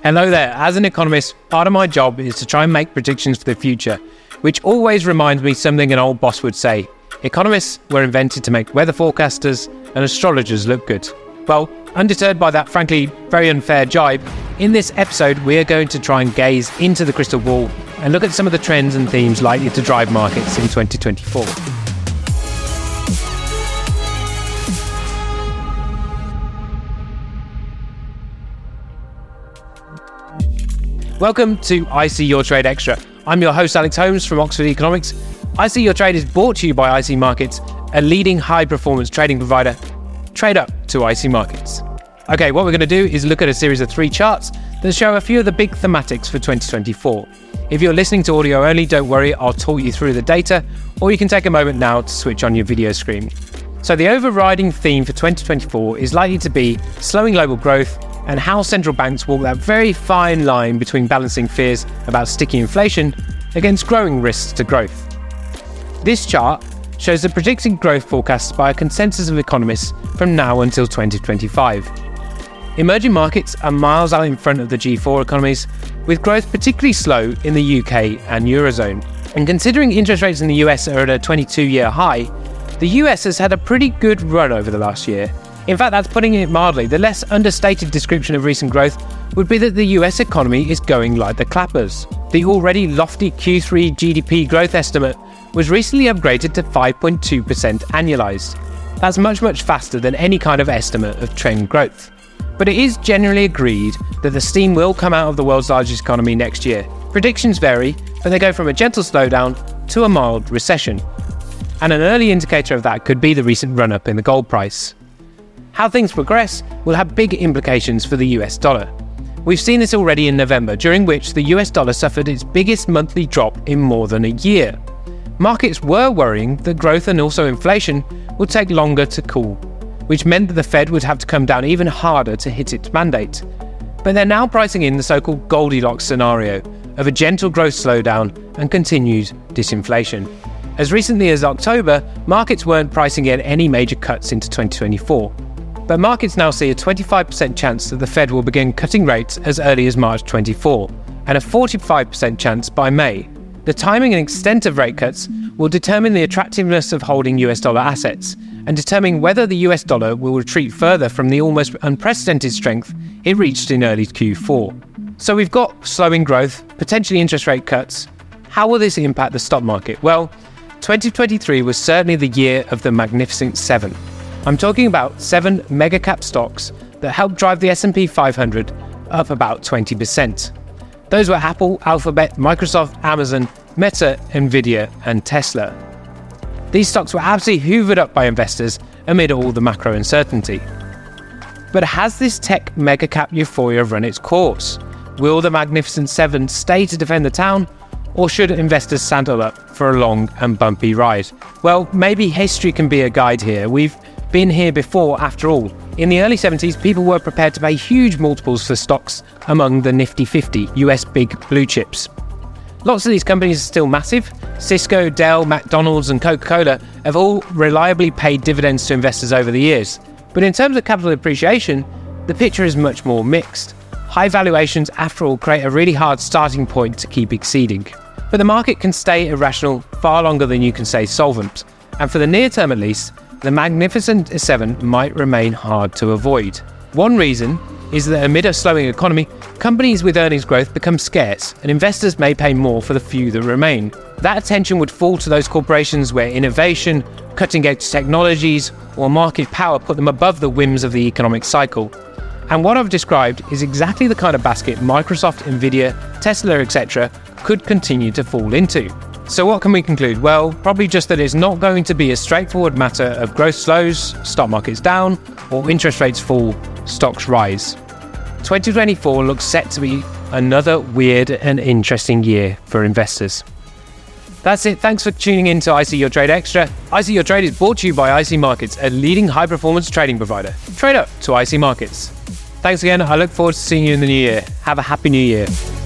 Hello there. As an economist, part of my job is to try and make predictions for the future, which always reminds me something an old boss would say. Economists were invented to make weather forecasters and astrologers look good. Well, undeterred by that frankly very unfair jibe, in this episode we are going to try and gaze into the crystal ball and look at some of the trends and themes likely to drive markets in 2024. Welcome to I See Your Trade Extra. I'm your host Alex Holmes from Oxford Economics. I See Your Trade is brought to you by IC Markets, a leading high-performance trading provider. Trade up to IC Markets. Okay, what we're going to do is look at a series of 3 charts that show a few of the big thematics for 2024. If you're listening to audio only, don't worry, I'll talk you through the data, or you can take a moment now to switch on your video screen. So the overriding theme for 2024 is likely to be slowing global growth and how central banks walk that very fine line between balancing fears about sticky inflation against growing risks to growth. This chart shows the predicted growth forecasts by a consensus of economists from now until 2025. Emerging markets are miles out in front of the G4 economies, with growth particularly slow in the UK and Eurozone. And considering interest rates in the US are at a 22-year high, the US has had a pretty good run over the last year. In fact, that's putting it mildly. The less understated description of recent growth would be that the US economy is going like the clappers. The already lofty Q3 GDP growth estimate was recently upgraded to 5.2% annualised. That's much faster than any kind of estimate of trend growth. But it is generally agreed that the steam will come out of the world's largest economy next year. Predictions vary, but they go from a gentle slowdown to a mild recession. And an early indicator of that could be the recent run-up in the gold price. How things progress will have big implications for the US dollar. We've seen this already in November, during which the US dollar suffered its biggest monthly drop in more than a year. Markets were worrying that growth and also inflation would take longer to cool, which meant that the Fed would have to come down even harder to hit its mandate. But they're now pricing in the so-called Goldilocks scenario of a gentle growth slowdown and continued disinflation. As recently as October, markets weren't pricing in any major cuts into 2024. But markets now see a 25% chance that the Fed will begin cutting rates as early as March 24, and a 45% chance by May. The timing and extent of rate cuts will determine the attractiveness of holding US dollar assets, and determine whether the US dollar will retreat further from the almost unprecedented strength it reached in early Q4. So we've got slowing growth, potentially interest rate cuts. How will this impact the stock market? Well, 2023 was certainly the year of the Magnificent Seven. I'm talking about 7 mega-cap stocks that helped drive the S&P 500 up about 20%. Those were Apple, Alphabet, Microsoft, Amazon, Meta, Nvidia, and Tesla. These stocks were absolutely hoovered up by investors amid all the macro uncertainty. But has this tech mega-cap euphoria run its course? Will the Magnificent Seven stay to defend the town, or should investors saddle up for a long and bumpy ride? Well, maybe history can be a guide here. We've been here before, after all. In the early 70s, people were prepared to pay huge multiples for stocks among the Nifty 50 US big blue chips. Lots of these companies are still massive. Cisco, Dell, McDonald's and Coca-Cola have all reliably paid dividends to investors over the years. But in terms of capital appreciation, the picture is much more mixed. High valuations, after all, create a really hard starting point to keep exceeding. But the market can stay irrational far longer than you can stay solvent. And for the near term at least, the Magnificent Seven might remain hard to avoid. One reason is that amid a slowing economy, companies with earnings growth become scarce, and investors may pay more for the few that remain. That attention would fall to those corporations where innovation, cutting-edge technologies, or market power put them above the whims of the economic cycle. And what I've described is exactly the kind of basket Microsoft, Nvidia, Tesla, etc. could continue to fall into. So what can we conclude? Well, probably just that it's not going to be a straightforward matter of growth slows, stock markets down, or interest rates fall, stocks rise. 2024 looks set to be another weird and interesting year for investors. That's it. Thanks for tuning in to I See Your Trade Extra. I See Your Trade is brought to you by IC Markets, a leading high-performance trading provider. Trade up to IC Markets. Thanks again. I look forward to seeing you in the new year. Have a happy new year.